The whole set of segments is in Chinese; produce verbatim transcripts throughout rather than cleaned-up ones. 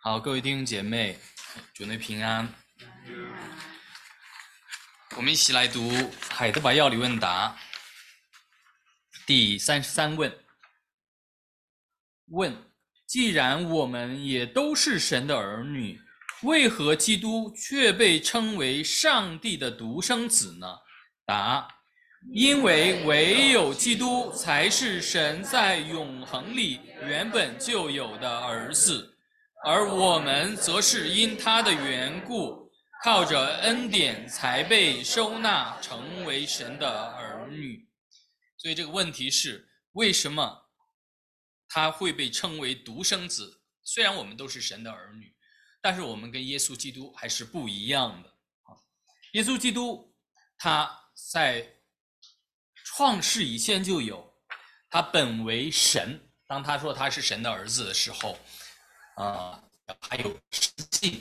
好，各位弟兄姐妹，主内平安。我们一起来读海德堡要理问答第三十三问。问：既然我们也都是神的儿女，为何基督却被称为上帝的独生子呢？答：因为唯有基督才是神在永恒里原本就有的儿子，而我们则是因他的缘故，靠着恩典才被收纳成为神的儿女。所以这个问题是，为什么他会被称为独生子？虽然我们都是神的儿女，但是我们跟耶稣基督还是不一样的。耶稣基督他在创世以前就有，他本为神。当他说他是神的儿子的时候，啊、呃，还有神性，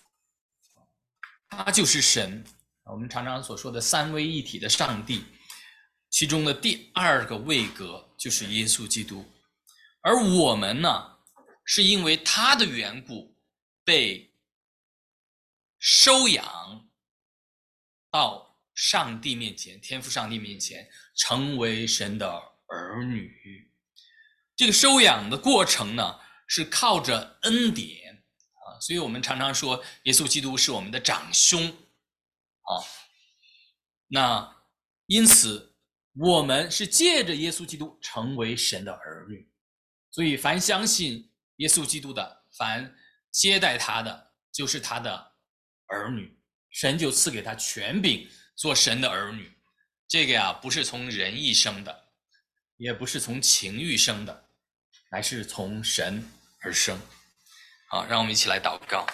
他就是神。我们常常所说的三位一体的上帝，其中的第二个位格就是耶稣基督。而我们呢，是因为他的缘故被收养到上帝面前，天父上帝面前，成为神的儿女。这个收养的过程呢，是靠着恩典啊，所以我们常常说耶稣基督是我们的长兄啊。那因此我们是借着耶稣基督成为神的儿女，所以凡相信耶稣基督的，凡接待他的，就是他的儿女，神就赐给他权柄做神的儿女。这个呀，不是从人意生的，也不是从情欲生的，乃是从神而生。好，让我们一起来祷告。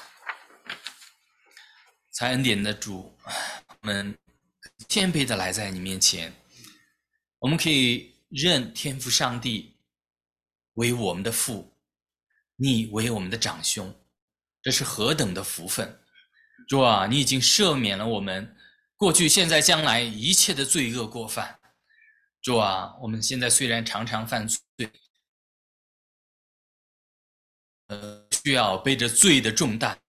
在恩典的主，我们谦卑的来在你面前，我们可以认天父上帝为我们的父，你为我们的长兄，这是何等的福分。主啊，你已经赦免了我们过去现在将来一切的罪恶过犯。主啊，我们现在虽然常常犯罪，呃，需要背着罪的重担，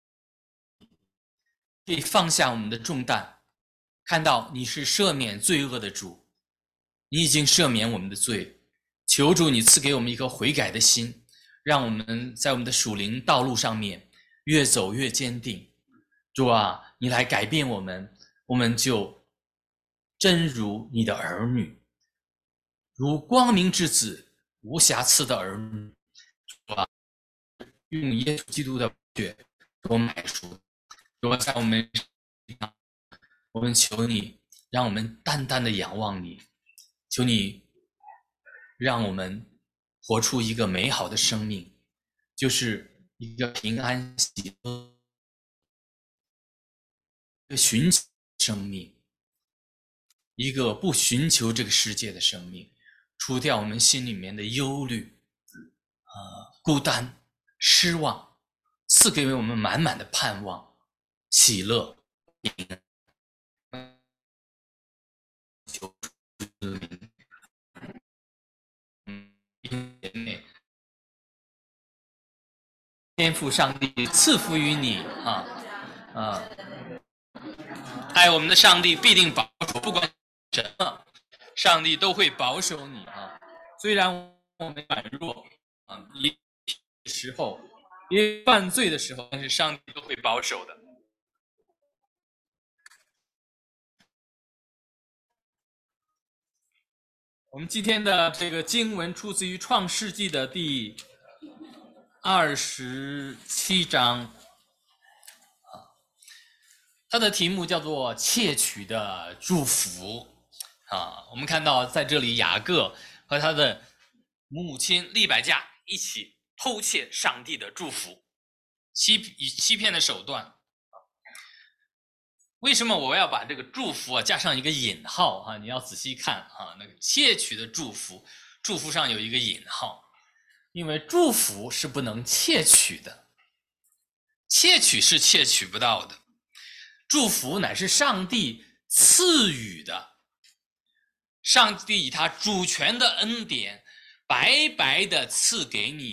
可以放下我们的重担，看到你是赦免罪恶的主，你已经赦免我们的罪。求主你赐给我们一颗悔改的心，让我们在我们的属灵道路上面越走越坚定。主啊，你来改变我们，我们就真如你的儿女，如光明之子，无瑕疵的儿女。主啊，用耶稣基督的血所买赎。主啊，在我们我们求你，让我们淡淡的仰望你，求你让我们活出一个美好的生命，就是一个平安喜乐、一个寻求生命，一个不寻求这个世界的生命，除掉我们心里面的忧虑、呃、孤单、失望，赐给我们满满的盼望、喜乐、平安。求主天父上帝赐福于你啊啊！爱我们的上帝必定保守，不管什么，上帝都会保守你啊。虽然我们软弱啊，也时候也犯罪的时候，但是上帝都会保守的。我们今天的这个经文出自于创世纪的第二十七章，它的题目叫做窃取的祝福啊。我们看到在这里雅各和他的母亲利百加一起偷窃上帝的祝福，欺以欺骗的手段。为什么我要把这个祝福啊加上一个引号啊？你要仔细看啊，那个窃取的祝福，祝福上有一个引号，因为祝福是不能窃取的，窃取是窃取不到的，祝福乃是上帝赐予的，上帝以他主权的恩典白白的赐给你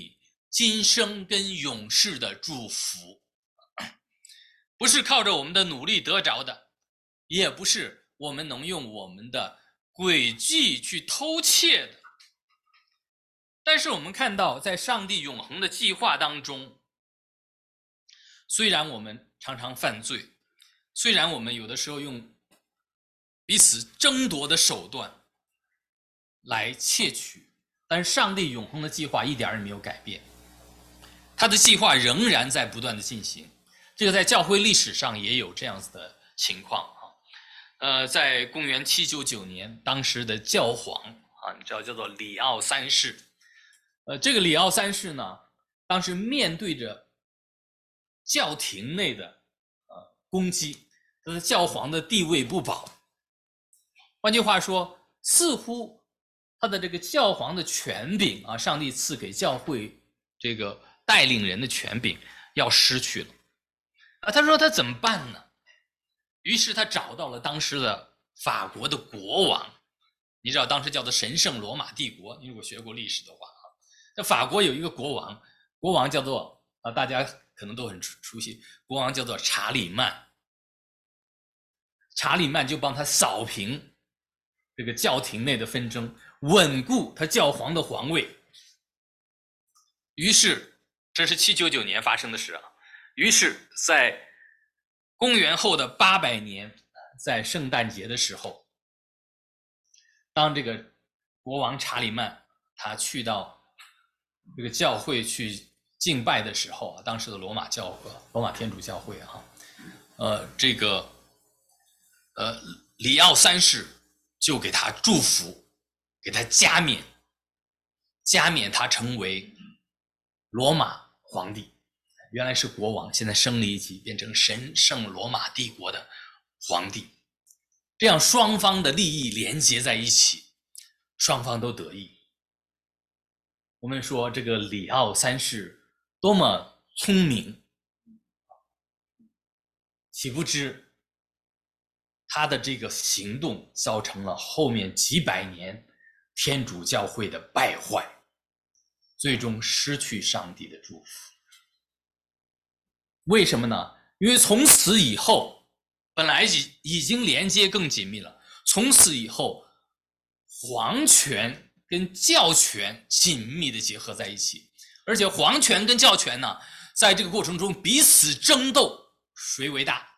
今生跟永世的祝福，不是靠着我们的努力得着的，也不是我们能用我们的诡计去偷窃的。但是我们看到，在上帝永恒的计划当中，虽然我们常常犯罪，虽然我们有的时候用彼此争夺的手段来窃取，但是上帝永恒的计划一点也没有改变，他的计划仍然在不断的进行。这个在教会历史上也有这样子的情况啊。呃，在公元七九九年，当时的教皇啊，你知道叫做里奥三世。呃，这个里奥三世呢，当时面对着教廷内的呃攻击，他的教皇的地位不保。换句话说，似乎他的这个教皇的权柄啊，上帝赐给教会这个带领人的权柄要失去了啊。他说他怎么办呢？于是他找到了当时的法国的国王，你知道当时叫做神圣罗马帝国，你如果学过历史的话啊，那法国有一个国王，国王叫做啊，大家可能都很熟悉，国王叫做查理曼。查理曼就帮他扫平这个教廷内的纷争，稳固他教皇的皇位。于是这是七九九年发生的事啊。于是在公元后的八百年，在圣诞节的时候，当这个国王查理曼他去到这个教会去敬拜的时候啊，当时的罗马教会罗马天主教会啊，呃这个呃里奥三世就给他祝福，给他加冕，加冕他成为罗马皇帝。原来是国王，现在升了一级，变成神圣罗马帝国的皇帝。这样双方的利益连接在一起，双方都得益。我们说这个里奥三世多么聪明，岂不知他的这个行动造成了后面几百年天主教会的败坏，最终失去上帝的祝福。为什么呢？因为从此以后，本来已已经连接更紧密了，从此以后皇权跟教权紧密的结合在一起，而且皇权跟教权呢，在这个过程中彼此争斗，谁为大？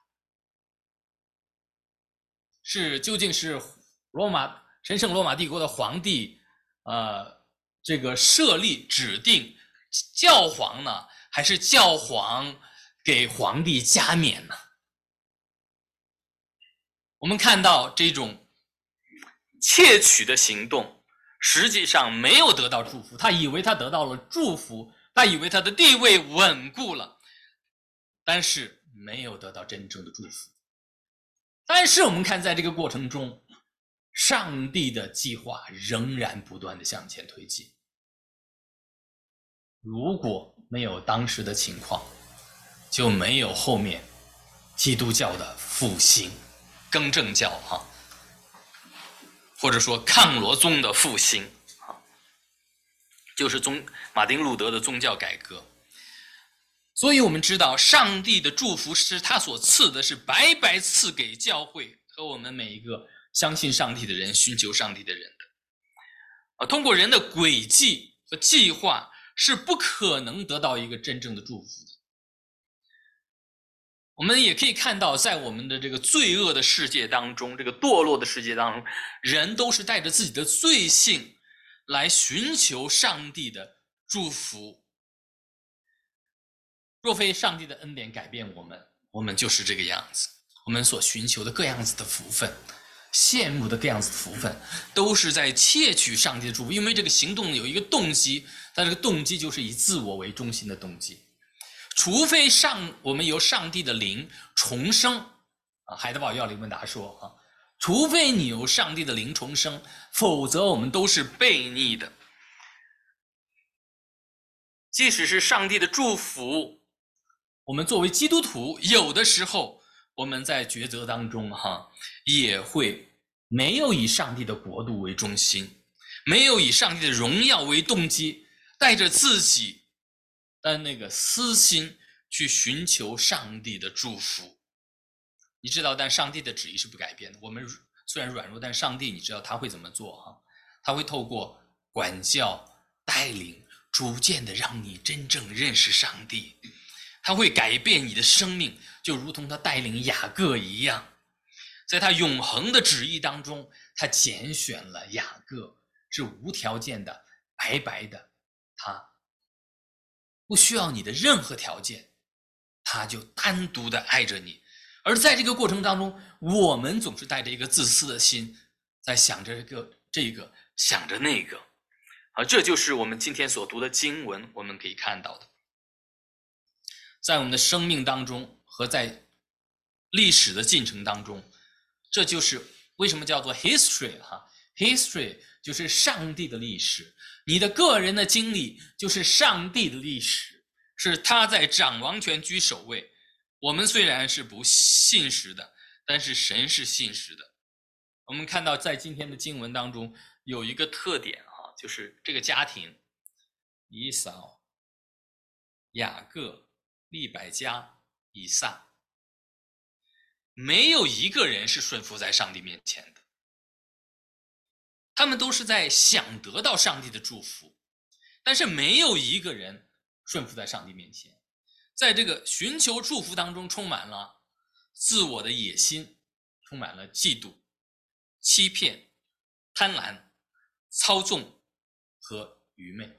是究竟是罗马神圣罗马帝国的皇帝呃这个设立指定教皇呢，还是教皇给皇帝加冕呢？我们看到这种窃取的行动实际上没有得到祝福，他以为他得到了祝福，他以为他的地位稳固了，但是没有得到真正的祝福。但是我们看在这个过程中，上帝的计划仍然不断的向前推进。如果没有当时的情况，就没有后面基督教的复兴，更正教哈，或者说抗罗宗的复兴，就是宗马丁路德的宗教改革。所以我们知道上帝的祝福是他所赐的，是白白赐给教会和我们每一个相信上帝的人，寻求上帝的人的。通过人的诡计和计划是不可能得到一个真正的祝福的。我们也可以看到，在我们的这个罪恶的世界当中，这个堕落的世界当中，人都是带着自己的罪性来寻求上帝的祝福。若非上帝的恩典改变我们，我们就是这个样子。我们所寻求的各样子的福分，羡慕的各样子的福分，都是在窃取上帝的祝福。因为这个行动有一个动机，但这个动机就是以自我为中心的动机。除非上我们由上帝的灵重生啊，海德堡要理问答说啊，除非你由上帝的灵重生，否则我们都是悖逆的。即使是上帝的祝福，我们作为基督徒，有的时候我们在抉择当中哈，也会没有以上帝的国度为中心，没有以上帝的荣耀为动机，带着自己但那个私心去寻求上帝的祝福。你知道，但上帝的旨意是不改变的。我们虽然软弱，但上帝你知道他会怎么做哈？他会透过管教、带领，逐渐的让你真正认识上帝。他会改变你的生命，就如同他带领雅各一样。在他永恒的旨意当中，他拣选了雅各，是无条件的、白白的，他不需要你的任何条件，他就单独的爱着你。而在这个过程当中，我们总是带着一个自私的心，在想着这个这个想着那个啊，这就是我们今天所读的经文我们可以看到的。在我们的生命当中和在历史的进程当中，这就是为什么叫做 history 哈 history 就是上帝的历史，你的个人的经历就是上帝的历史，是他在掌王权居首位。我们虽然是不信实的，但是神是信实的。我们看到在今天的经文当中有一个特点啊，就是这个家庭以扫、雅各、利百加、以撒，没有一个人是顺服在上帝面前的，他们都是在想得到上帝的祝福，但是没有一个人顺服在上帝面前。在这个寻求祝福当中充满了自我的野心，充满了嫉妒、欺骗、贪婪、操纵和愚昧。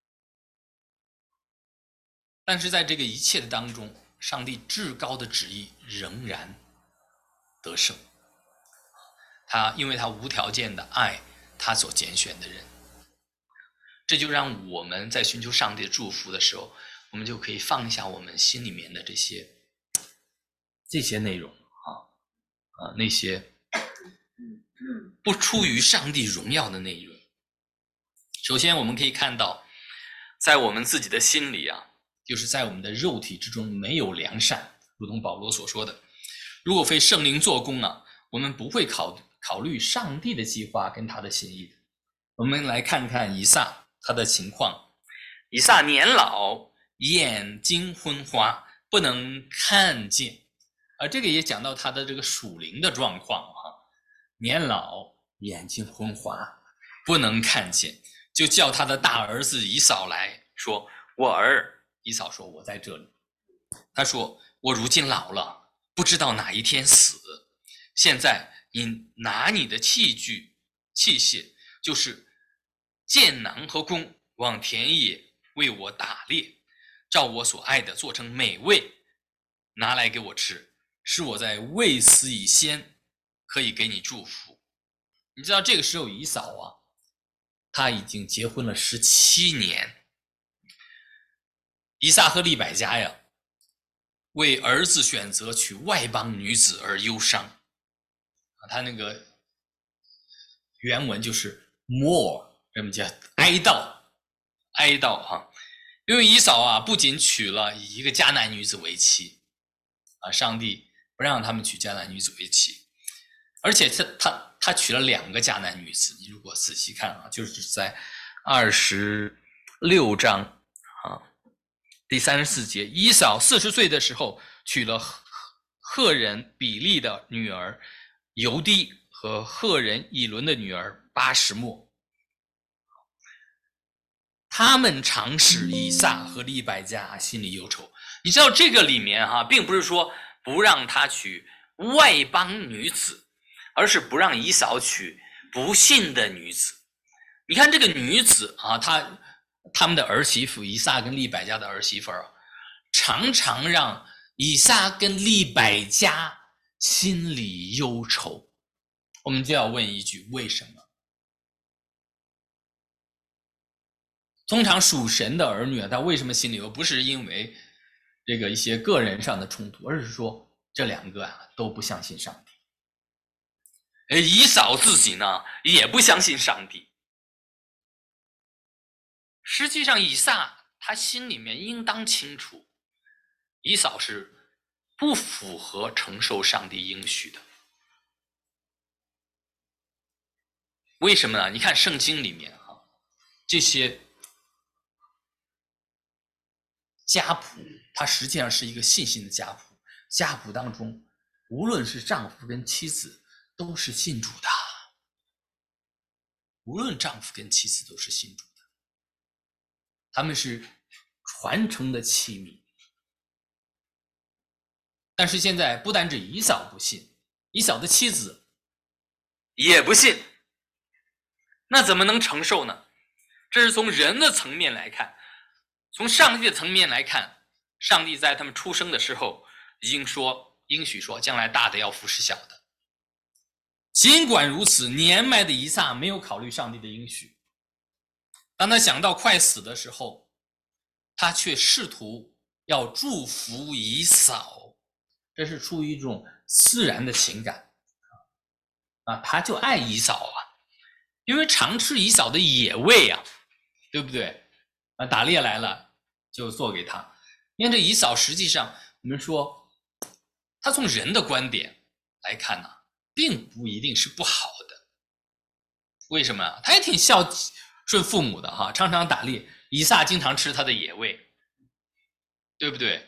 但是在这个一切的当中，上帝至高的旨意仍然得胜，他因为他无条件的爱他所拣选的人。这就让我们在寻求上帝的祝福的时候，我们就可以放下我们心里面的这些这些内容啊啊那些不出于上帝荣耀的内容。首先我们可以看到，在我们自己的心里啊，就是在我们的肉体之中没有良善，如同保罗所说的，如果非圣灵做工啊，我们不会考考虑上帝的计划跟他的心意的。我们来看看以撒他的情况。以撒年老，眼睛昏花，不能看见，而这个也讲到他的这个属灵的状况哈、啊。年老，眼睛昏花，不能看见，就叫他的大儿子以扫来说：“我儿。”以扫说：“我在这里。”他说：“我如今老了，不知道哪一天死。现在你拿你的器具器械，就是箭囊和弓，往田野为我打猎，照我所爱的做成美味，拿来给我吃，是我在未死以先可以给你祝福。”你知道这个时候以扫啊，他已经结婚了十七年。以撒和利百加呀，为儿子选择娶外邦女子而忧伤。他那个原文就是 mourn， 这么叫哀悼，哀悼哈。因为以扫啊，不仅娶了以一个迦南女子为妻啊，上帝不让他们娶迦南女子为妻，而且他他他娶了两个迦南女子。你如果仔细看啊，就是在二十六章啊第三十四节，以扫四十岁的时候娶了赫人比利的女儿犹低和赫人以伦的女儿巴什末，他们常使以撒和利百加心里忧愁。你知道这个里面哈、啊，并不是说不让他娶外邦女子，而是不让以扫娶不信的女子。你看这个女子啊，她他们的儿媳妇以撒跟利百加的儿媳妇啊，常常让以撒跟利百加心里忧愁。我们就要问一句，为什么？通常属神的儿女啊，他为什么心里忧？不是因为这个一些个人上的冲突，而是说这两个啊都不相信上帝。以扫自己呢也不相信上帝。实际上以撒他心里面应当清楚，以扫是不符合承受上帝应许的。为什么呢？你看圣经里面啊，这些家谱，它实际上是一个信心的家谱。家谱当中，无论是丈夫跟妻子，都是信主的。无论丈夫跟妻子都是信主的，他们是传承的器皿。但是现在不单指以扫不信，以扫的妻子也不信，那怎么能承受呢？这是从人的层面来看。从上帝的层面来看，上帝在他们出生的时候已经说应许说将来大的要服侍小的。尽管如此，年迈的以撒没有考虑上帝的应许。当他想到快死的时候，他却试图要祝福以扫，这是出于一种自然的情感啊，他就爱以扫啊，因为常吃以扫的野味啊，对不对？啊，打猎来了就做给他。因为这以扫实际上我们说，他从人的观点来看呢，并不一定是不好的。为什么？他也挺孝顺父母的哈，常常打猎，以撒经常吃他的野味，对不对？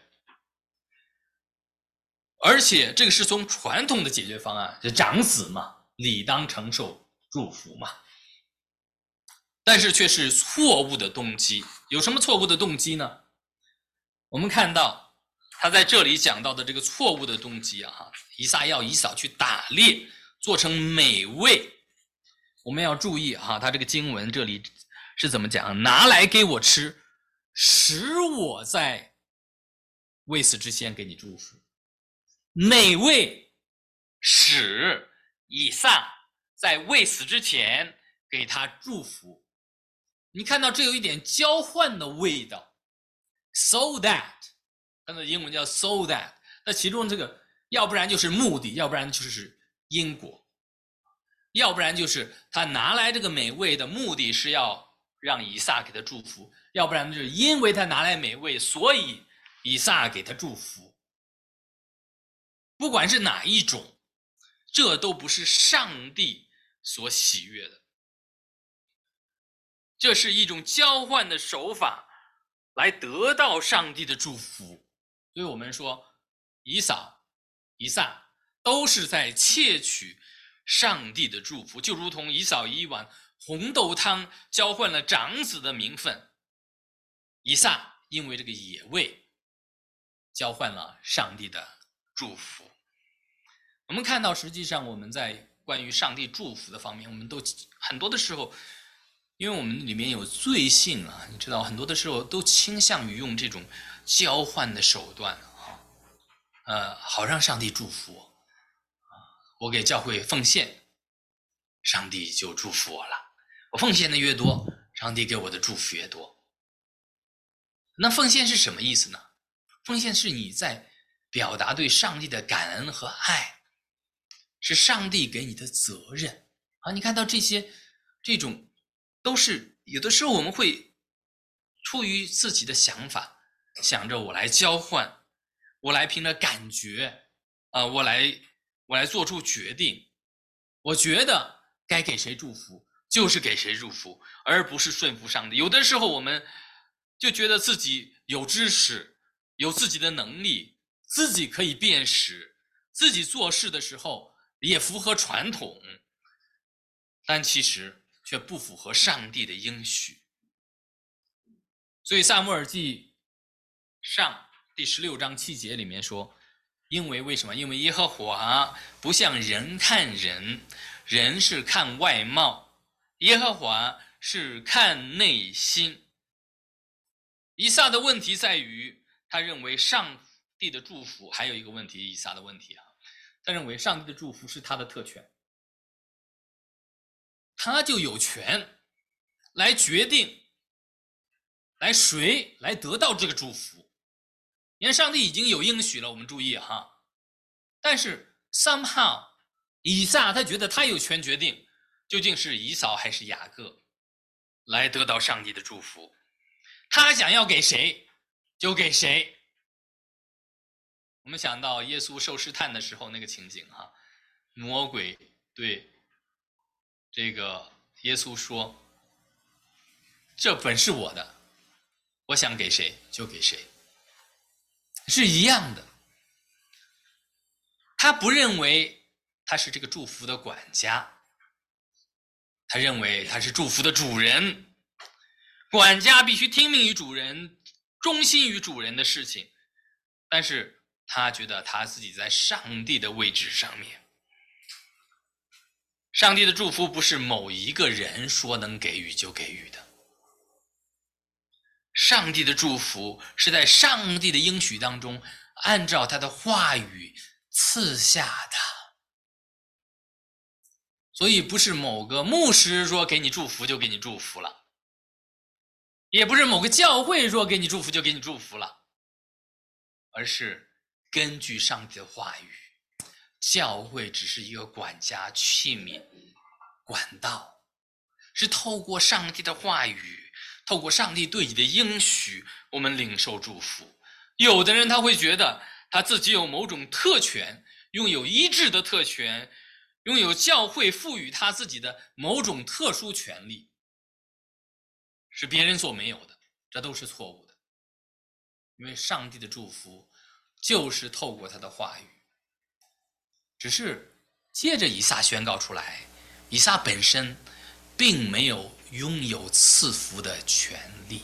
而且这个是从传统的解决方案，就长子嘛，理当承受祝福嘛。但是却是错误的动机。有什么错误的动机呢？我们看到他在这里讲到的这个错误的动机啊，以撒要以扫去打猎，做成美味。我们要注意哈，他这个经文这里是怎么讲？拿来给我吃，使我在未死之前给你祝福。美味使以撒在未死之前给他祝福。你看到这有一点交换的味道 ，so that， 它的英文叫 so that， 那其中这个要不然就是目的，要不然就是因果，要不然就是他拿来这个美味的目的是要让以撒给他祝福，要不然就是因为他拿来美味，所以以撒给他祝福。不管是哪一种，这都不是上帝所喜悦的。这是一种交换的手法，来得到上帝的祝福。所以我们说，以扫、以撒都是在窃取上帝的祝福，就如同以扫一碗红豆汤交换了长子的名分，以撒因为这个野味交换了上帝的祝福。我们看到，实际上我们在关于上帝祝福的方面，我们都很多的时候，因为我们里面有罪性啊，你知道，很多的时候都倾向于用这种交换的手段啊，呃，好让上帝祝福我啊。我给教会奉献，上帝就祝福我了。我奉献的越多，上帝给我的祝福越多。那奉献是什么意思呢？奉献是你在表达对上帝的感恩和爱，是上帝给你的责任啊。你看到这些，这种。都是有的时候我们会出于自己的想法，想着我来交换，我来凭着感觉啊、呃，我来我来做出决定，我觉得该给谁祝福就是给谁祝福，而不是顺服上帝。有的时候我们就觉得自己有知识，有自己的能力，自己可以辨识，自己做事的时候也符合传统，但其实却不符合上帝的应许。所以撒母耳记上第十六章七节里面说，因为为什么？因为耶和华不像人看人，人是看外貌，耶和华是看内心。以撒的问题在于，他认为上帝的祝福，还有一个问题，以撒的问题啊，他认为上帝的祝福是他的特权，他就有权来决定，来谁来得到这个祝福。因为上帝已经有应许了，我们注意哈。但是 somehow 以撒他觉得他有权决定，究竟是以扫还是雅各来得到上帝的祝福。他想要给谁就给谁。我们想到耶稣受试探的时候那个情景哈，魔鬼对这个耶稣说，这本是我的，我想给谁就给谁。 是一样的。他不认为他是这个祝福的管家，他认为他是祝福的主人。管家必须听命于主人，忠心于主人的事情，但是他觉得他自己在上帝的位置上面。上帝的祝福不是某一个人说能给予就给予的，上帝的祝福是在上帝的应许当中，按照他的话语赐下的。所以不是某个牧师说给你祝福就给你祝福了，也不是某个教会说给你祝福就给你祝福了，而是根据上帝的话语，教会只是一个管家、器皿、管道，是透过上帝的话语，透过上帝对你的应许，我们领受祝福。有的人他会觉得他自己有某种特权，拥有医治的特权，拥有教会赋予他自己的某种特殊权利，是别人所没有的，这都是错误的。因为上帝的祝福就是透过他的话语，只是借着以撒宣告出来，以撒本身并没有拥有赐福的权利。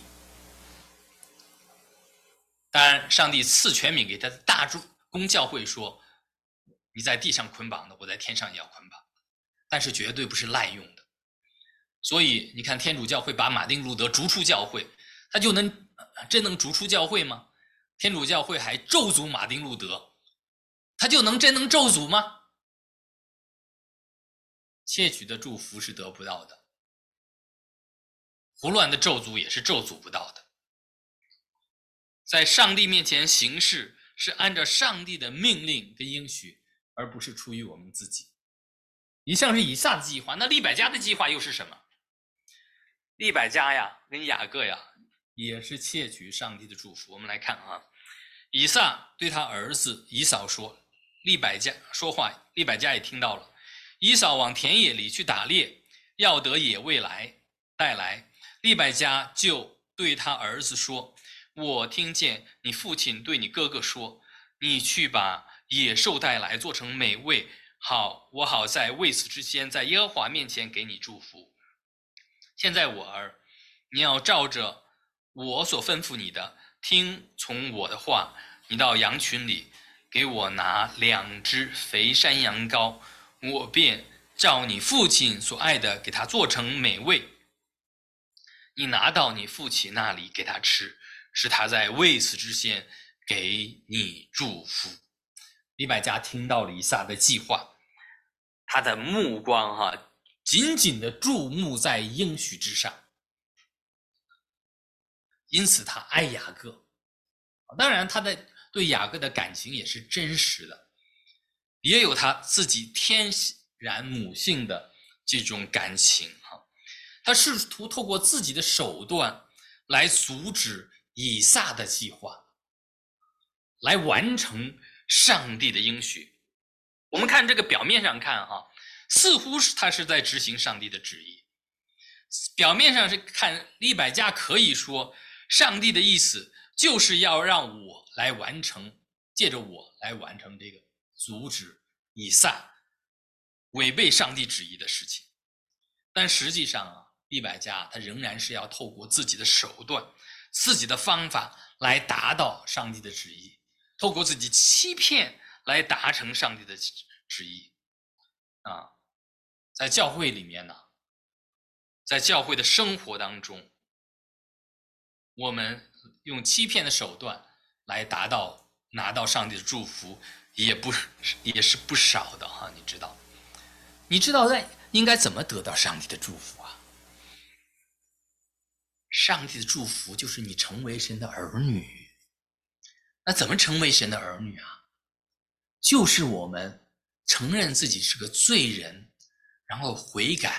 当然上帝赐权柄给他的大公教会说，你在地上捆绑的，我在天上也要捆绑，但是绝对不是滥用的。所以你看天主教会把马丁路德逐出教会，他就能真能逐出教会吗？天主教会还咒诅马丁路德，他就能真能咒诅吗？窃取的祝福是得不到的，胡乱的咒诅也是咒诅不到的。在上帝面前行事是按照上帝的命令跟应许，而不是出于我们自己。以上是以撒的计划，那利百加的计划又是什么？利百加呀跟雅各呀也是窃取上帝的祝福。我们来看啊，以撒对他儿子以扫说，利百加说话，利百加也听到了。以扫往田野里去打猎，要得野味来带来，利百加就对他儿子说，我听见你父亲对你哥哥说，你去把野兽带来做成美味，好，我好在未死之前在耶和华面前给你祝福。现在我儿，你要照着我所吩咐你的，听从我的话，你到羊群里给我拿两只肥山羊羔，我便照你父亲所爱的给他做成美味，你拿到你父亲那里给他吃，使他在未死之前给你祝福。利百加听到了以撒的计划，他的目光哈、啊、紧紧地注目在应许之上，因此他爱雅各。当然他的对雅各的感情也是真实的，也有他自己天然母性的这种感情哈。他试图透过自己的手段来阻止以撒的计划，来完成上帝的应许。我们看这个表面上看哈，似乎是他是在执行上帝的旨意。表面上是看利百加可以说，上帝的意思就是要让我来完成，借着我来完成这个阻止以撒违背上帝旨意的事情。但实际上啊，利百加他仍然是要透过自己的手段、自己的方法来达到上帝的旨意，透过自己欺骗来达成上帝的旨意啊。在教会里面呢，在教会的生活当中，我们用欺骗的手段来达到拿到上帝的祝福，也不也是不少的哈。你知道，你知道在应该怎么得到上帝的祝福啊？上帝的祝福就是你成为神的儿女。那怎么成为神的儿女啊？就是我们承认自己是个罪人，然后悔改，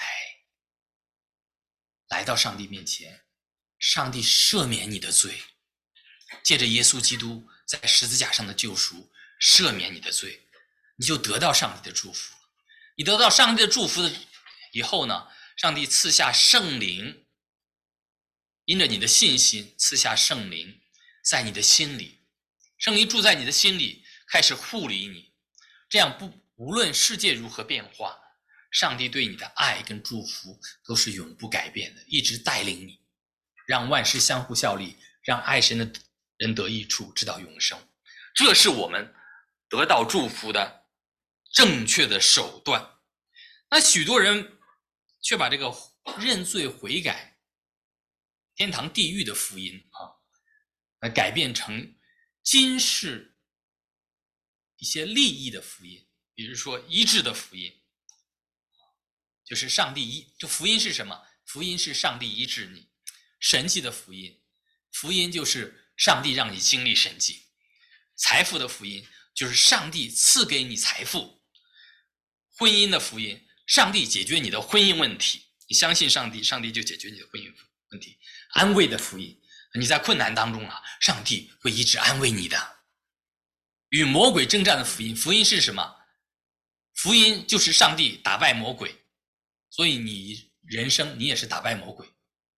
来到上帝面前，上帝赦免你的罪，借着耶稣基督在十字架上的救赎赦免你的罪，你就得到上帝的祝福。你得到上帝的祝福的以后呢，上帝赐下圣灵，因着你的信心赐下圣灵在你的心里， 圣灵住在你的心里，开始护理你，这样不无论世界如何变化，上帝对你的爱跟祝福都是永不改变的，一直带领你，让万事相互效力，让爱神的人得益处，直到永生。这是我们得到祝福的正确的手段。那许多人却把这个认罪悔改、天堂地狱的福音啊，改变成今世一些利益的福音，比如说医治的福音，就是上帝医，这福音是什么？福音是上帝医治你，神迹的福音，福音就是上帝让你经历神迹。财富的福音就是上帝赐给你财富，婚姻的福音，上帝解决你的婚姻问题，你相信上帝，上帝就解决你的婚姻问题。安慰的福音，你在困难当中啊，上帝会一直安慰你的。与魔鬼征战的福音，福音是什么？福音就是上帝打败魔鬼，所以你人生你也是打败魔鬼。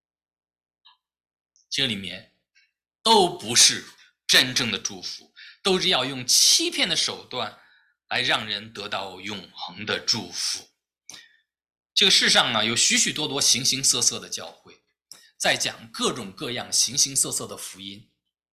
这里面都不是真正的祝福，都是要用欺骗的手段来让人得到永恒的祝福。这个世上呢，有许许多多形形色色的教会，在讲各种各样形形色色的福音。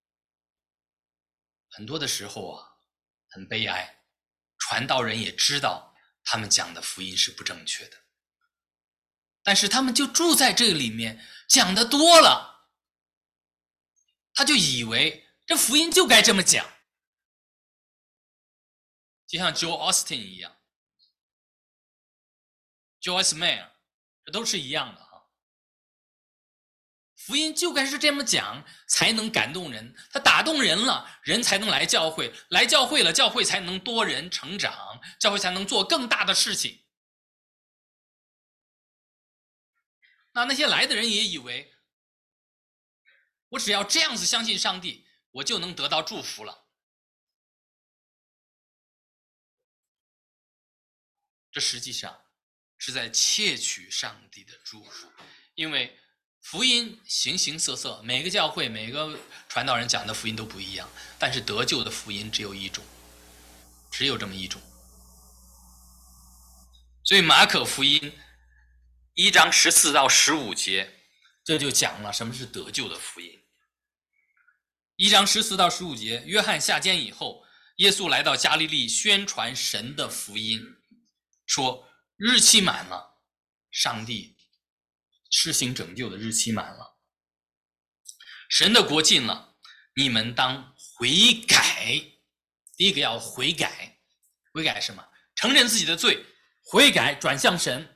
很多的时候啊，很悲哀，传道人也知道他们讲的福音是不正确的，但是他们就住在这里面，讲的多了，他就以为这福音就该这么讲，就像 Joel Osteen 一样， Joyce Meyer， 这都是一样的哈。福音就该是这么讲，才能感动人，他打动人了，人才能来教会，来教会了，教会才能多人成长，教会才能做更大的事情。那那些来的人也以为，我只要这样子相信上帝，我就能得到祝福了。这实际上是在窃取上帝的祝福，因为福音形形色色，每个教会每个传道人讲的福音都不一样，但是得救的福音只有一种，只有这么一种。所以马可福音一章十四到十五节，这就讲了什么是得救的福音。一章十四到十五节，约翰下监以后，耶稣来到加利利宣传神的福音，说日期满了，上帝施行拯救的日期满了，神的国近了，你们当悔改。第一个要悔改，悔改什么？承认自己的罪，悔改转向神，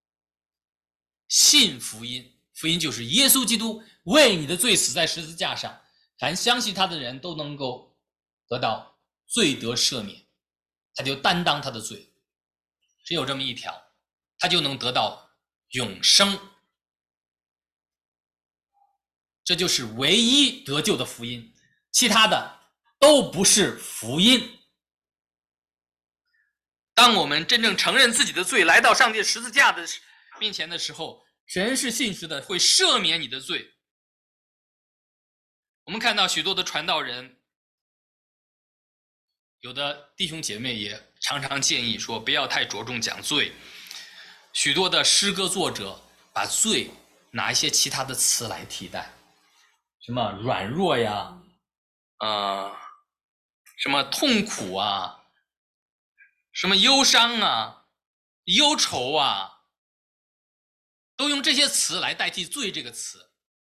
信福音。福音就是耶稣基督为你的罪死在十字架上，凡相信他的人都能够得到罪得赦免，他就担当他的罪，只有这么一条，他就能得到永生。这就是唯一得救的福音，其他的都不是福音。当我们真正承认自己的罪，来到上帝十字架的面前的时候，神是信实的，会赦免你的罪。我们看到许多的传道人，有的弟兄姐妹也常常建议说，不要太着重讲罪。许多的诗歌作者把罪拿一些其他的词来替代，什么软弱呀，呃，什么痛苦啊，什么忧伤啊，忧愁啊，都用这些词来代替罪这个词。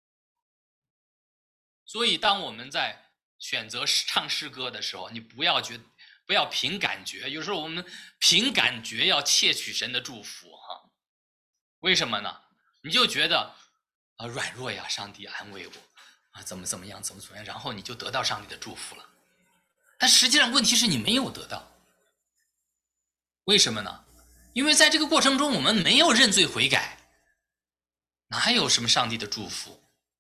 所以当我们在选择唱诗歌的时候，你不要觉不要凭感觉，有时候我们凭感觉要窃取神的祝福哈。为什么呢？你就觉得啊软弱呀，上帝安慰我啊，怎么怎么样怎么怎么样，然后你就得到上帝的祝福了。但实际上问题是你没有得到。为什么呢？因为在这个过程中我们没有认罪悔改，哪有什么上帝的祝福？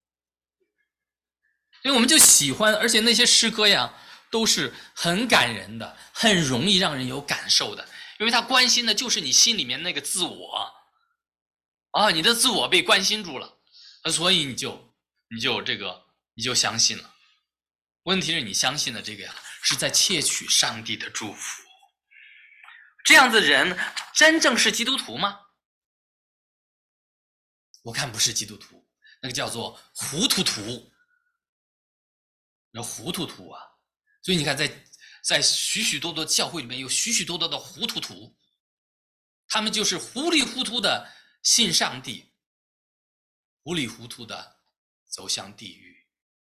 所以我们就喜欢，而且那些诗歌呀都是很感人的，很容易让人有感受的，因为他关心的就是你心里面那个自我啊，你的自我被关心住了，所以你就你就这个你就相信了。 问题是你相信的这个呀，是在窃取上帝的祝福。这样的人真正是基督徒吗？我看不是基督徒，那个叫做糊涂徒。那糊涂徒啊，所以你看在，在在许许多多教会里面有许许多多的糊涂徒，他们就是糊里糊涂的信上帝，糊里糊涂的走向地狱。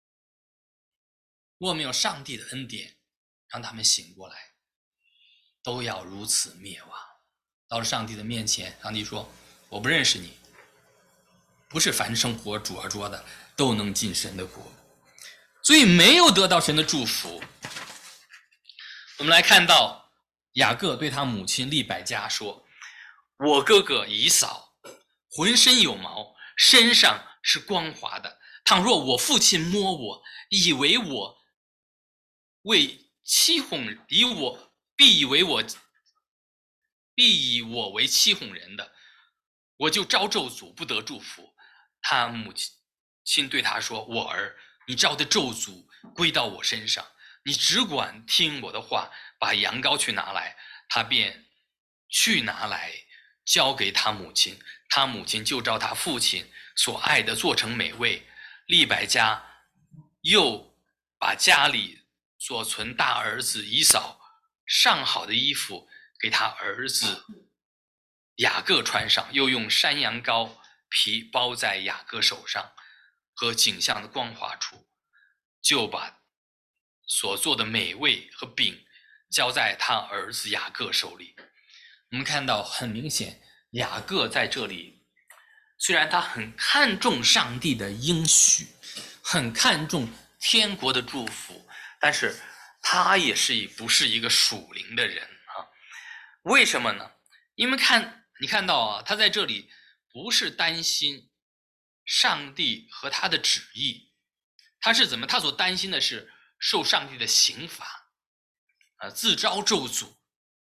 若没有上帝的恩典，让他们醒过来，都要如此灭亡。到了上帝的面前，上帝说：“我不认识你。”不是凡生活主而捉的都能进神的国。所以没有得到神的祝福。我们来看到雅各对他母亲利百加说：“我哥哥以扫浑身有毛，身上是光滑的。倘若我父亲摸我，以为我为欺哄，以我必以为我必以我为欺哄人的，我就招咒诅，不得祝福。”他母亲对他说：“我儿，你招的咒诅归到我身上，你只管听我的话，把羊羔去拿来。”他便去拿来，交给他母亲。他母亲就照他父亲所爱的做成美味。利百加又把家里所存大儿子以扫上好的衣服给他儿子雅各穿上，又用山羊羔皮包在雅各手上和颈项的光滑处，就把所做的美味和饼交在他儿子雅各手里。我们看到很明显，雅各在这里虽然他很看重上帝的应许，很看重天国的祝福，但是他也是不是一个属灵的人啊？为什么呢？因为看你看到啊，他在这里不是担心上帝和他的旨意，他是怎么？他所担心的是受上帝的刑罚，啊，自招咒诅。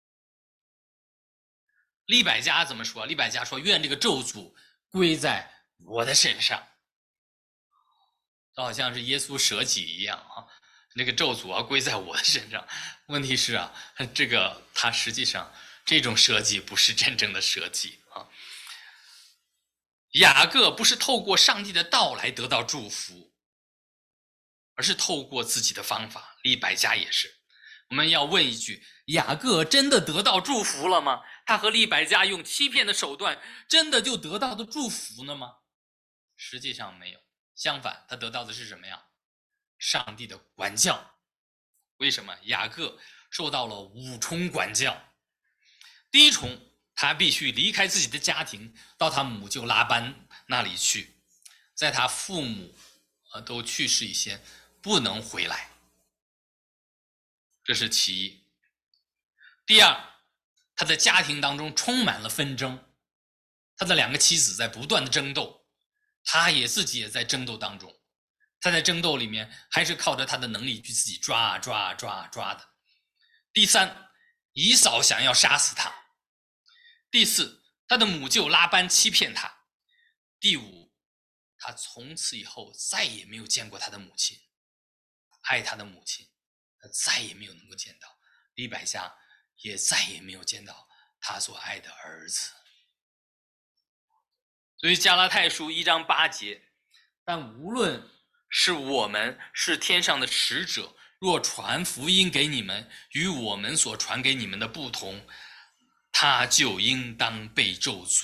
利百加怎么说？利百加说：“愿这个咒诅归在我的身上。”就好像是耶稣舍己一样啊，那个咒诅啊归在我的身上。问题是啊，这个他实际上这种舍己不是真正的舍己啊。雅各不是透过上帝的道来得到祝福，而是透过自己的方法。利百加也是。我们要问一句：雅各真的得到祝福了吗？他和利百加用欺骗的手段，真的就得到的祝福了吗？实际上没有，相反，他得到的是什么呀？上帝的管教。为什么？雅各受到了五重管教。第一重，他必须离开自己的家庭，到他母舅拉班那里去，在他父母都去世以前不能回来，这是其一。第二，他在家庭当中充满了纷争，他的两个妻子在不断的争斗，他也自己也在争斗当中，他在争斗里面还是靠着他的能力去自己抓啊抓啊抓啊抓的。第三，以扫想要杀死他。第四，他的母舅拉班欺骗他。第五，他从此以后再也没有见过他的母亲，爱他的母亲，他再也没有能够见到。利百加也再也没有见到他所爱的儿子。所以加拉太书一章八节，但无论是我们是天上的使者，若传福音给你们，与我们所传给你们的不同，他就应当被咒诅。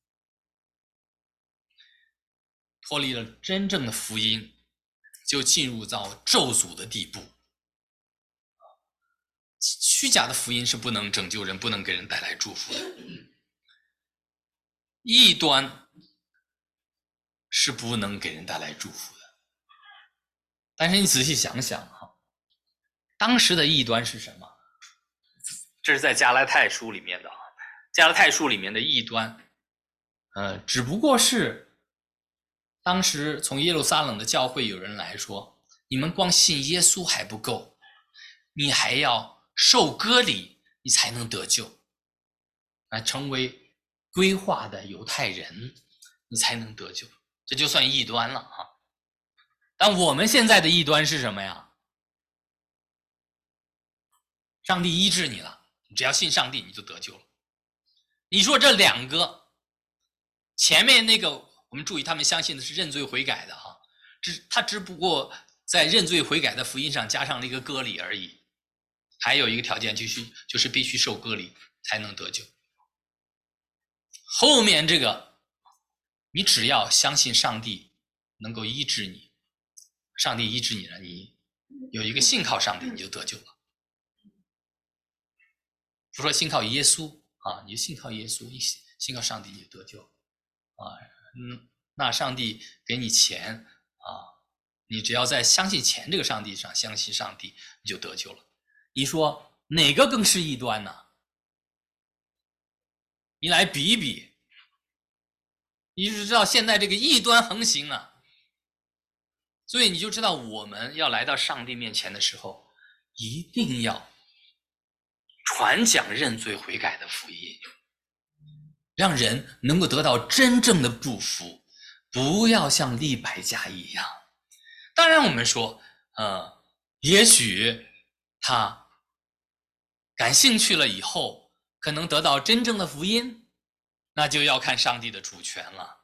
脱离了真正的福音，就进入到咒诅的地步。虚假的福音是不能拯救人，不能给人带来祝福的。异端是不能给人带来祝福的。但是你仔细想想哈，当时的异端是什么？这是在加拉太书里面的啊，加拉太书里面的异端，呃，只不过是当时从耶路撒冷的教会有人来说，你们光信耶稣还不够，你还要受割礼，你才能得救，啊，成为归化的犹太人，你才能得救，这就算异端了啊。但我们现在的异端是什么呀？ 上帝医治你了，你只要信上帝你就得救了。你说这两个，前面那个我们注意，他们相信的是认罪悔改的哈，只他只不过在认罪悔改的福音上加上了一个割礼而已，还有一个条件就是就是必须受割礼才能得救。后面这个，你只要相信上帝能够医治你，上帝医治你了，你有一个信靠上帝，你就得救了。不说信靠耶稣啊，你就信靠耶稣，信靠上帝你就得救啊。嗯，那上帝给你钱啊，你只要在相信钱这个上帝上相信上帝，你就得救了。你说哪个更是异端呢？你来比一比，你就知道现在这个异端横行啊。所以你就知道我们要来到上帝面前的时候，一定要传讲认罪悔改的福音，让人能够得到真正的祝福，不要像利百加一样。当然我们说呃，也许他感兴趣了以后可能得到真正的福音，那就要看上帝的主权了。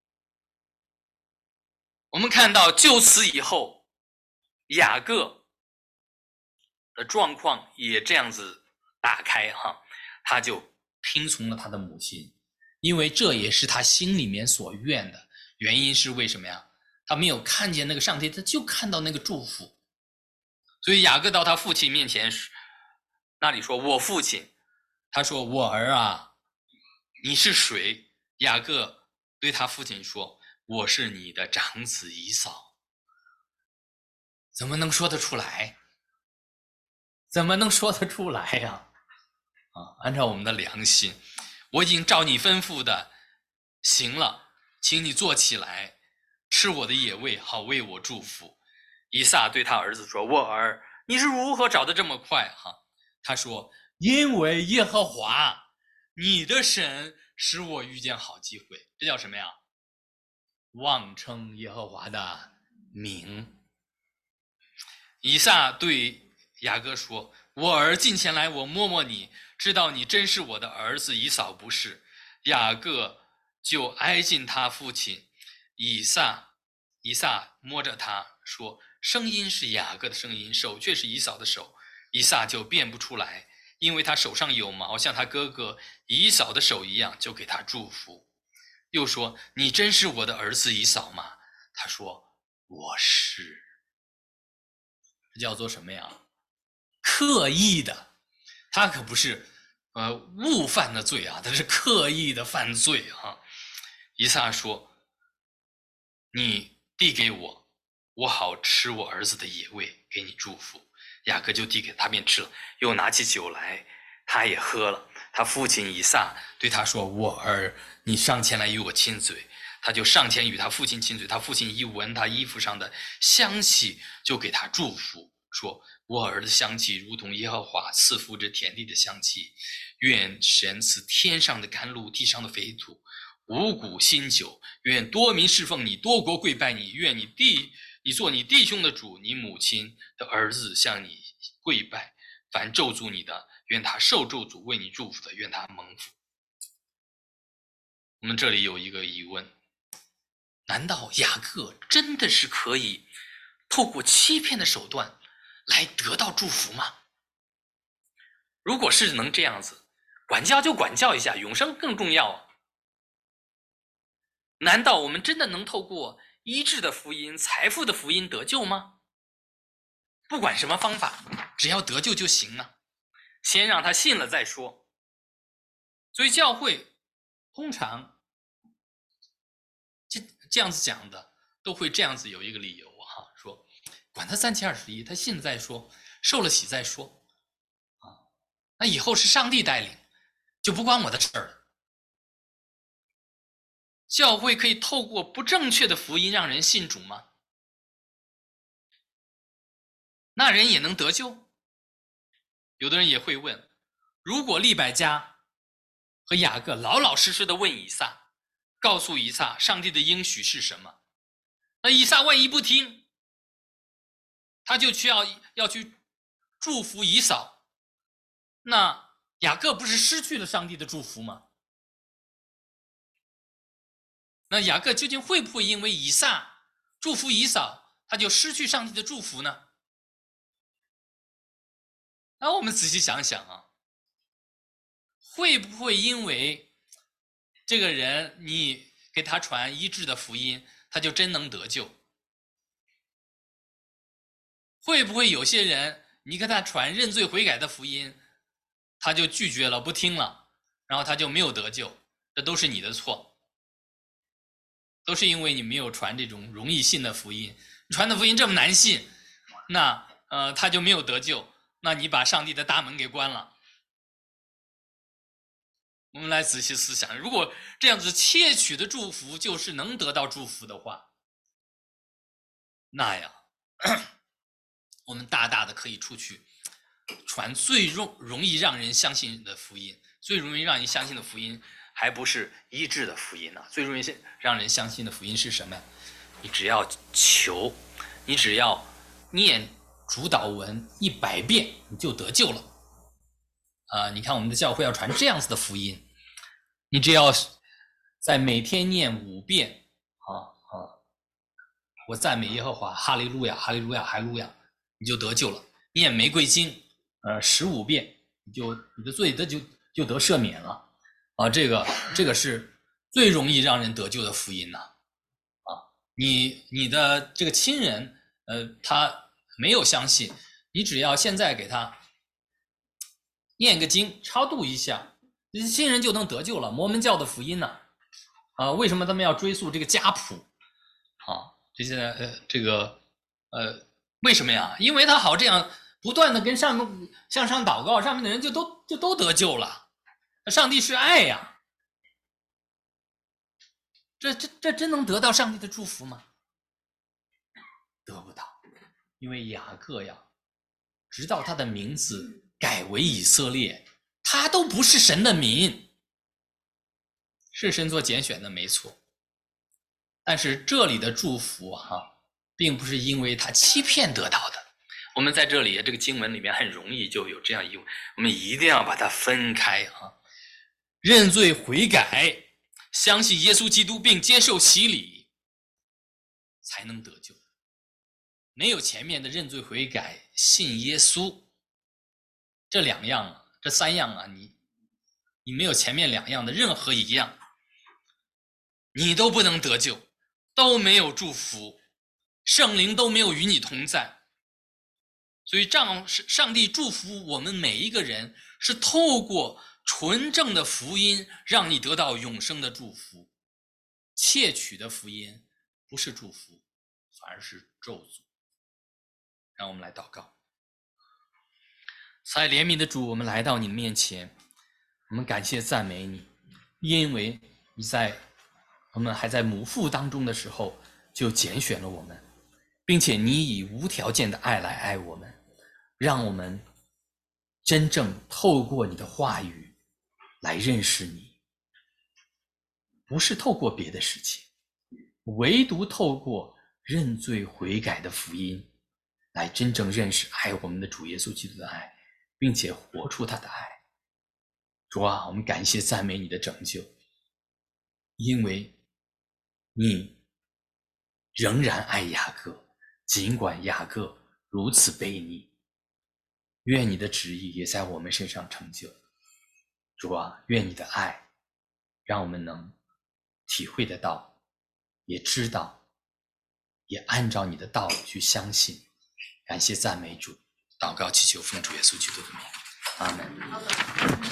我们看到就此以后，雅各的状况也这样子打开哈，他就听从了他的母亲，因为这也是他心里面所愿的。原因是为什么呀？他没有看见那个上帝，他就看到那个祝福。所以雅各到他父亲面前那里说，我父亲。他说，我儿啊，你是谁？雅各对他父亲说，我是你的长子以扫。怎么能说得出来？怎么能说得出来呀？啊，按照我们的良心，我已经照你吩咐的行了，请你坐起来，吃我的野味，好为我祝福。以撒对他儿子说，我儿，你是如何找得这么快哈？他说，因为耶和华你的神使我遇见好机会。这叫什么呀？妄称耶和华的名。以撒对雅各说，我儿，近前来，我摸摸你，知道你真是我的儿子，以扫不是。雅各就挨近他父亲。以撒以撒摸着他说，声音是雅各的声音，手却是以扫的手。以撒就辨不出来，因为他手上有毛，像他哥哥以扫的手一样，就给他祝福。又说，你真是我的儿子以扫吗？他说，我是。这叫做什么呀？刻意的，他可不是呃误犯的罪啊，他是刻意的犯罪啊。以撒说，你递给我，我好吃我儿子的野味，给你祝福。雅各就递给他，便吃了，又拿起酒来，他也喝了。他父亲以撒对他说，我儿，你上前来与我亲嘴。他就上前与他父亲亲嘴，他父亲一闻他衣服上的香气，就给他祝福，说，我儿的香气如同耶和华赐福这田地的香气，愿神赐天上的甘露，地上的肥土，五谷新酒，愿多民侍奉你，多国跪拜你，愿你弟你做你弟兄的主，你母亲的儿子向你跪拜，凡咒诅你的，愿他受咒诅，为你祝福的，愿他蒙福。我们这里有一个疑问，难道雅各真的是可以透过欺骗的手段来得到祝福吗？如果是能这样子，管教就管教一下，永生更重要啊。难道我们真的能透过医治的福音、财富的福音得救吗？不管什么方法，只要得救就行了，先让他信了再说。所以教会通常这这样子讲的，都会这样子有一个理由哈，说管他三七二十一，他信了再说，受了洗再说啊，那以后是上帝带领，就不关我的事儿了。教会可以透过不正确的福音让人信主吗？那人也能得救？有的人也会问，如果利百加和雅各老老实实的问以撒，告诉以撒上帝的应许是什么，那以撒万一不听，他就需要要去祝福以扫， 那雅各不是失去了上帝的祝福吗？那雅各究竟会不会因为以撒祝福以扫，他就失去上帝的祝福呢？那我们仔细想想啊，会不会因为这个人你给他传医治的福音，他就真能得救？会不会有些人你给他传认罪悔改的福音，他就拒绝了不听了，然后他就没有得救？这都是你的错，都是因为你没有传这种容易信的福音，你传的福音这么难信，那呃他就没有得救，那你把上帝的大门给关了。我们来仔细思想，如果这样子窃取的祝福就是能得到祝福的话，那呀我们大大的可以出去传最容容易让人相信的福音，最容易让人相信的福音还不是医治的福音呢、啊？最容易让人相信的福音是什么呀？你只要求，你只要念主祷文一百遍，你就得救了。啊、呃，你看我们的教会要传这样子的福音，你只要在每天念五遍，啊啊，我赞美耶和华，哈利路亚，哈利路亚，哈利路亚，你就得救了。念玫瑰经，呃，十五遍，你就你的罪得就就得赦免了。啊，这个这个是最容易让人得救的福音呐、啊。啊，你你的这个亲人，呃，他没有相信，你只要现在给他念个经，超度一下，亲人就能得救了。摩门教的福音呢、啊，啊，为什么他们要追溯这个家谱？啊，这些呃，这个呃，为什么呀？因为他好这样不断的跟上面向上祷告，上面的人就都就都得救了。上帝是爱呀，这这这真能得到上帝的祝福吗？得不到，因为雅各呀，直到他的名字改为以色列，他都不是神的民，是神所拣选的，没错。但是这里的祝福哈、啊，并不是因为他欺骗得到的。我们在这里这个经文里面很容易就有这样一，我们一定要把它分开啊。认罪悔改，相信耶稣基督并接受洗礼，才能得救。没有前面的认罪悔改、信耶稣这两样啊，这三样啊，你你没有前面两样的任何一样，你都不能得救，都没有祝福，圣灵都没有与你同在。所以上上帝祝福我们每一个人，是透过纯正的福音让你得到永生的祝福。窃取的福音不是祝福，反而是咒诅。让我们来祷告。在怜悯的主，我们来到你的面前，我们感谢赞美你，因为你在我们还在母腹当中的时候就拣选了我们，并且你以无条件的爱来爱我们，让我们真正透过你的话语来认识你，不是透过别的事情，唯独透过认罪悔改的福音来真正认识爱我们的主耶稣基督的爱，并且活出他的爱。主啊，我们感谢赞美你的拯救，因为你仍然爱雅各，尽管雅各如此悖逆。愿你的旨意也在我们身上成就。主啊，愿你的爱让我们能体会得到，也知道，也按照你的道去相信。感谢赞美主，祷告祈求奉主耶稣基督的名，阿门。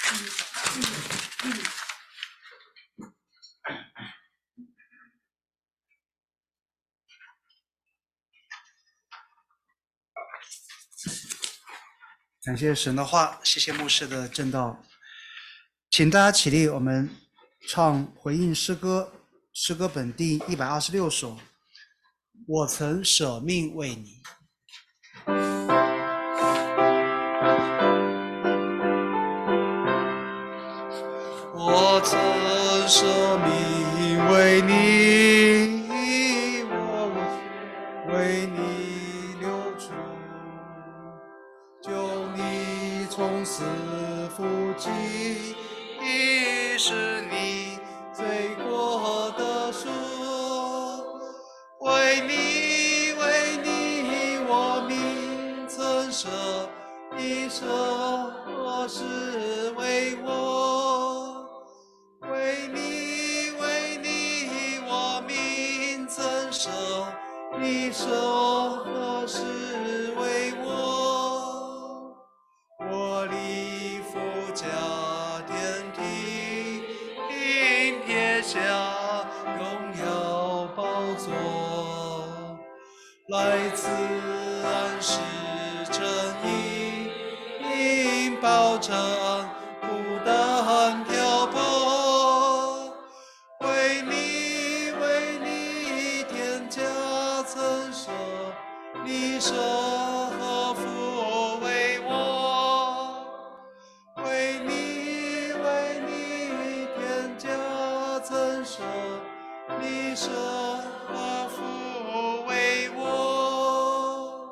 感谢神的话，谢谢牧师的正道。请大家起立，我们唱回应诗歌，诗歌本第一百二十六首。我曾舍命为你。我曾舍命为你，我无血为你流出，救你从死复起，已是你罪过的赎。为你，为你，我命曾舍，你舍是为我。为你，为你，我命曾舍，你舍是为我。我立父家天地，因撇下荣耀宝座，来自安息正义，因保证不但漂泊。为你，为你，天家曾舍，你舍何复为我？为你，为你，天家曾舍，你舍何复为我？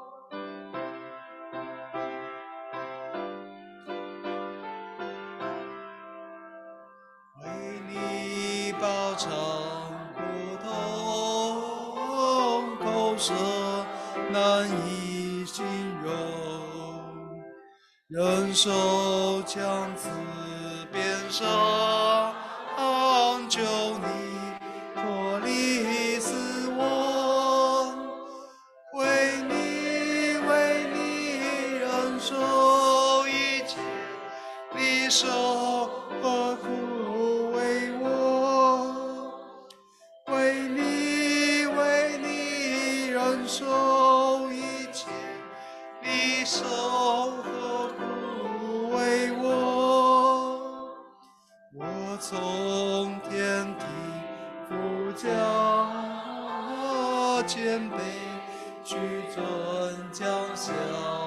为你饱尝苦痛，口舌难以形容，忍受强刺鞭伤，救你脱离死亡。为你，为你，忍受一切，你受何苦为我？为你，为你，忍受一切，你受何苦为我？我从天地父家谦卑屈尊降下，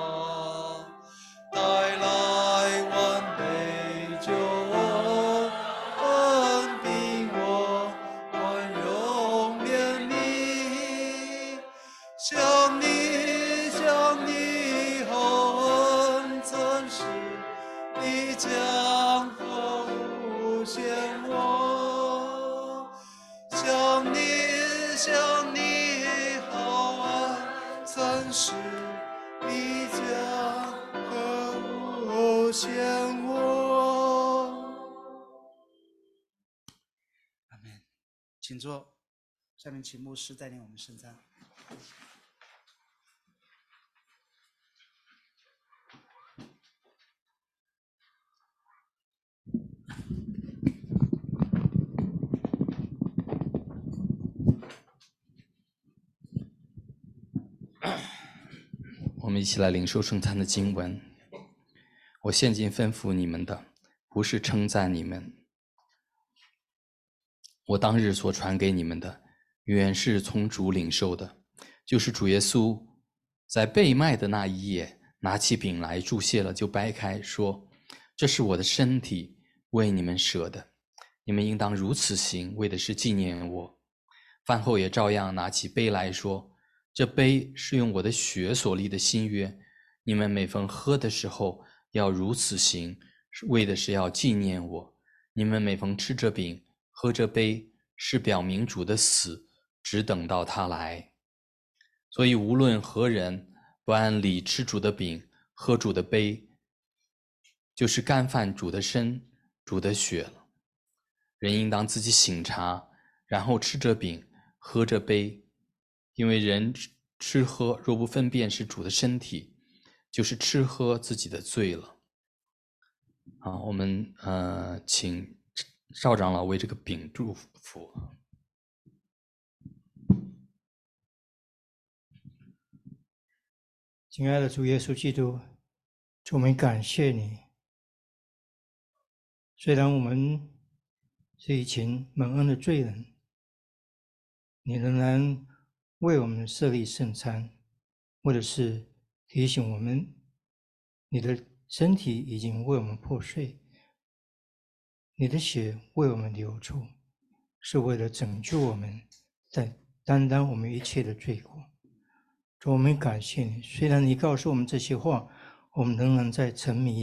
带来万倍救恩，恩庇我宽容怜悯。想你，想你厚恩曾是，你将何物献我？想你，想你厚恩曾是，你将何物献我？阿门。请坐。下面请牧师带领我们圣餐。 我们一起来领受圣餐的经文。我现今吩咐你们的，不是称赞你们。我当日所传给你们的，原是从主领受的，就是主耶稣在被卖的那一夜，拿起饼来，祝谢了，就掰开，说：“这是我的身体，为你们舍的，你们应当如此行，为的是纪念我。”饭后也照样拿起杯来说：“这杯是用我的血所立的新约，你们每逢喝的时候，要如此行，为的是要纪念我。你们每逢吃这饼，喝这杯，是表明主的死，只等到他来。所以无论何人不按理吃主的饼，喝主的杯，就是干犯主的身，主的血了。人应当自己省察，然后吃这饼，喝这杯。因为人吃喝若不分辨是主的身体，就是吃喝自己的罪了。”好，我们呃，请邵长老为这个饼祝福。 亲爱的主耶稣基督，主，我们感谢你。虽然我们是一群蒙恩的罪人，你仍然为我们设立圣餐，为的是提醒我们，你的身体已经为我们破碎，你的血为我们流出，是为了拯救我们，在担当我们一切的罪过。主，我们感谢你，虽然你告诉我们这些话，我们仍然在沉迷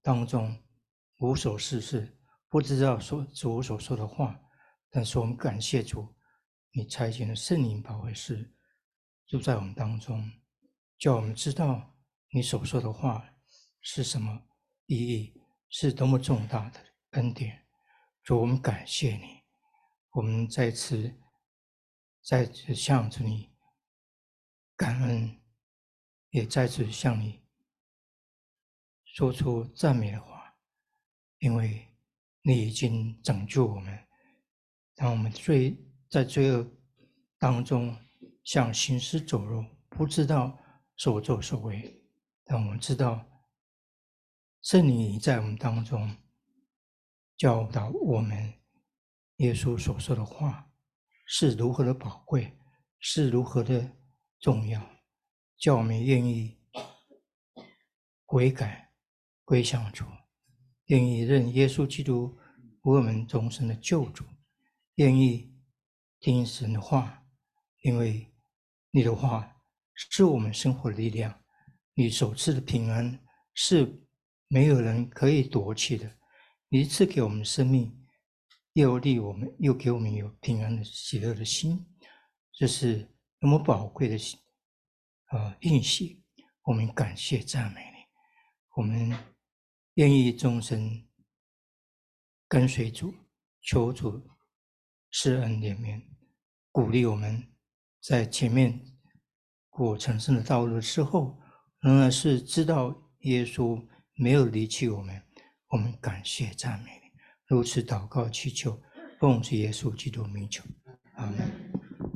当中无所事事，不知道所主所说的话，但是我们感谢主，你差遣了圣灵保惠师住在我们当中，叫我们知道你所说的话是什么意义，是多么重大的恩典。主，我们感谢你，我们再次再次向着你感恩，也再次向你说出赞美的话，因为你已经拯救我们，当我们罪在罪恶当中像行尸走肉，不知道所作所为，但我们知道圣灵在我们当中教导我们耶稣所说的话是如何的宝贵，是如何的重要，叫我们愿意悔改归向主，愿意认耶稣基督为我们终身的救主，愿意听神的话，因为你的话是我们生活的力量，你所赐的平安是没有人可以夺去的，你赐给我们生命，又立我们，又给我们有平安的喜乐的心，这是多么宝贵的呃应许，我们感谢赞美你，我们愿意终身跟随主，求主施恩怜悯，鼓励我们在前面过成圣的道路之后，仍然是知道耶稣没有离弃我们，我们感谢赞美你，如此祷告祈求，奉主耶稣基督名求，阿们。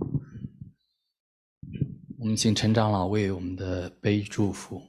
我们请陈长老为我们的杯祝福。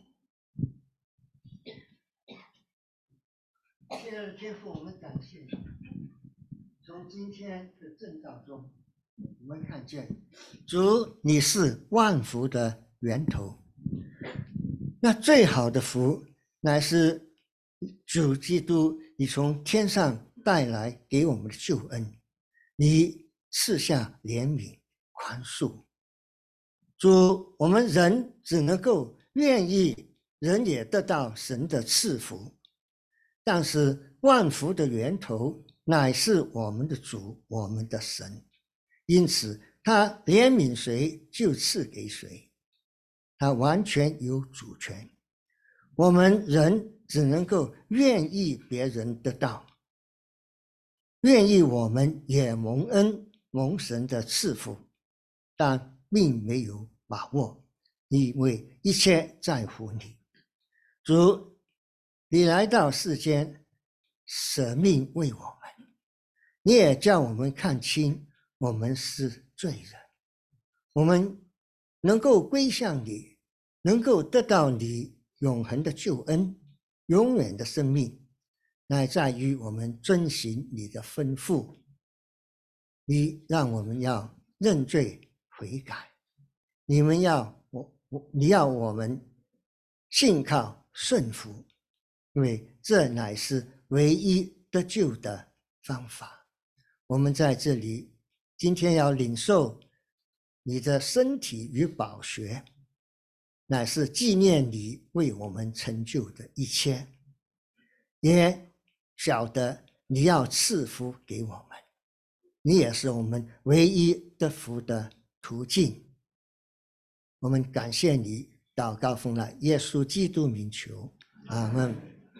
亲爱的天父，我们感谢你。从今天的正道中，我们看见主你是万福的源头。那最好的福乃是主基督你从天上带来给我们的救恩，你赐下怜悯宽恕。主，我们人只能够愿意，人也得到神的赐福，但是万福的源头乃是我们的主，我们的神，因此他怜悯谁就赐给谁，他完全有主权。我们人只能够愿意别人得到，愿意我们也蒙恩蒙神的赐福，但并没有把握，因为一切在乎你。主，你来到世间舍命为我们，你也叫我们看清我们是罪人，我们能够归向你，能够得到你永恒的救恩，永远的生命，乃在于我们遵行你的吩咐。你让我们要认罪悔改，你们要我我你要我们信靠顺服，因为这乃是唯一得救的方法。我们在这里今天要领受你的身体与宝血，乃是纪念你为我们成就的一切，也晓得你要赐福给我们，你也是我们唯一得福的途径。我们感谢你，祷告奉了耶稣基督名求，阿们。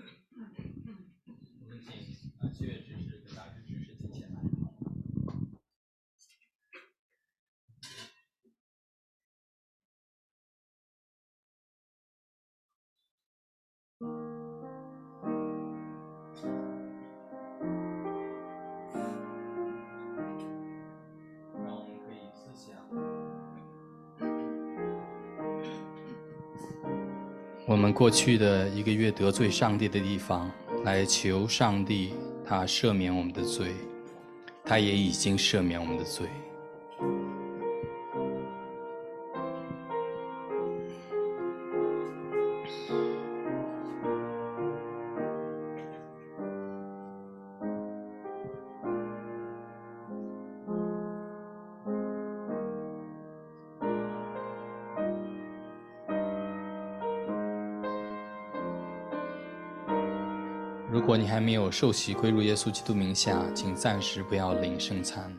我们过去的一个月得罪上帝的地方，来求上帝他赦免我们的罪，他也已经赦免我们的罪。 如果你还没有受洗归入耶稣基督名下，请暂时不要领圣餐。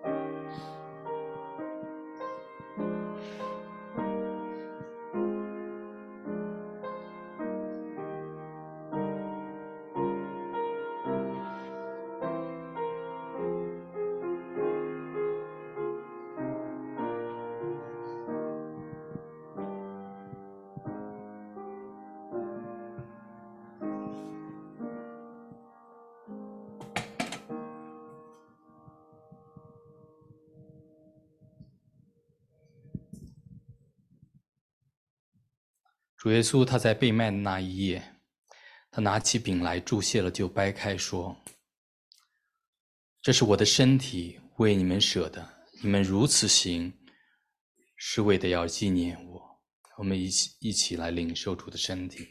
主耶稣他在被卖的那一夜，他拿起饼来祝谢了，就掰开说：“这是我的身体，为你们舍的，你们如此行，是为的要纪念我。”我们一起一起来领受主的身体。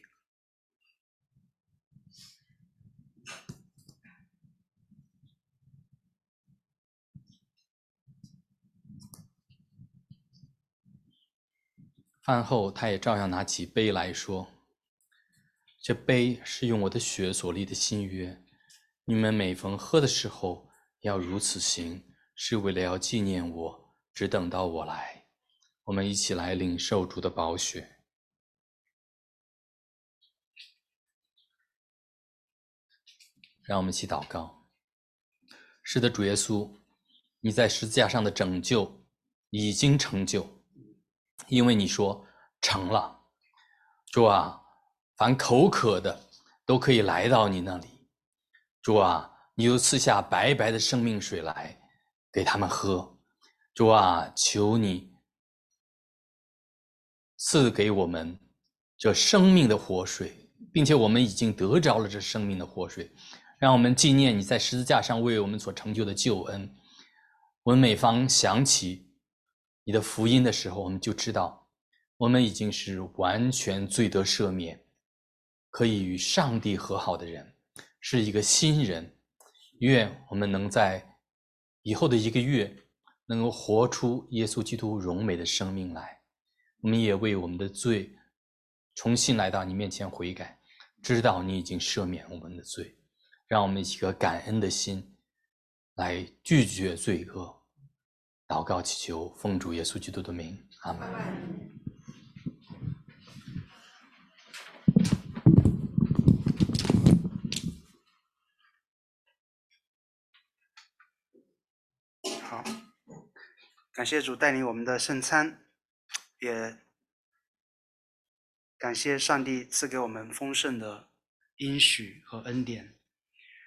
饭后，他也照样拿起杯来说：“这杯是用我的血所立的新约，你们每逢喝的时候，要如此行，是为了要纪念我，只等到我来。”我们一起来领受主的宝血。让我们一起祷告。是的，主耶稣，你在十字架上的拯救已经成就，因为你说成了。主啊，凡口渴的都可以来到你那里。主啊，你又赐下白白的生命水来给他们喝。主啊，求你赐给我们这生命的活水，并且我们已经得着了这生命的活水。让我们纪念你在十字架上为我们所成就的救恩。我们每逢想起你的福音的时候，我们就知道我们已经是完全罪得赦免，可以与上帝和好的人，是一个新人。愿我们能在以后的一个月能够活出耶稣基督荣美的生命来。我们也为我们的罪重新来到你面前悔改，知道你已经赦免我们的罪。让我们一个感恩的心来拒绝罪恶。祷告祈求奉主耶稣基督的名，阿们。 好，感谢主带领我们的圣餐，也感谢上帝赐给我们丰盛的应许和恩典。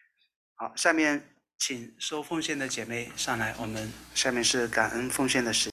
好，下面请收奉献的姐妹上来，我们下面是感恩奉献的时间。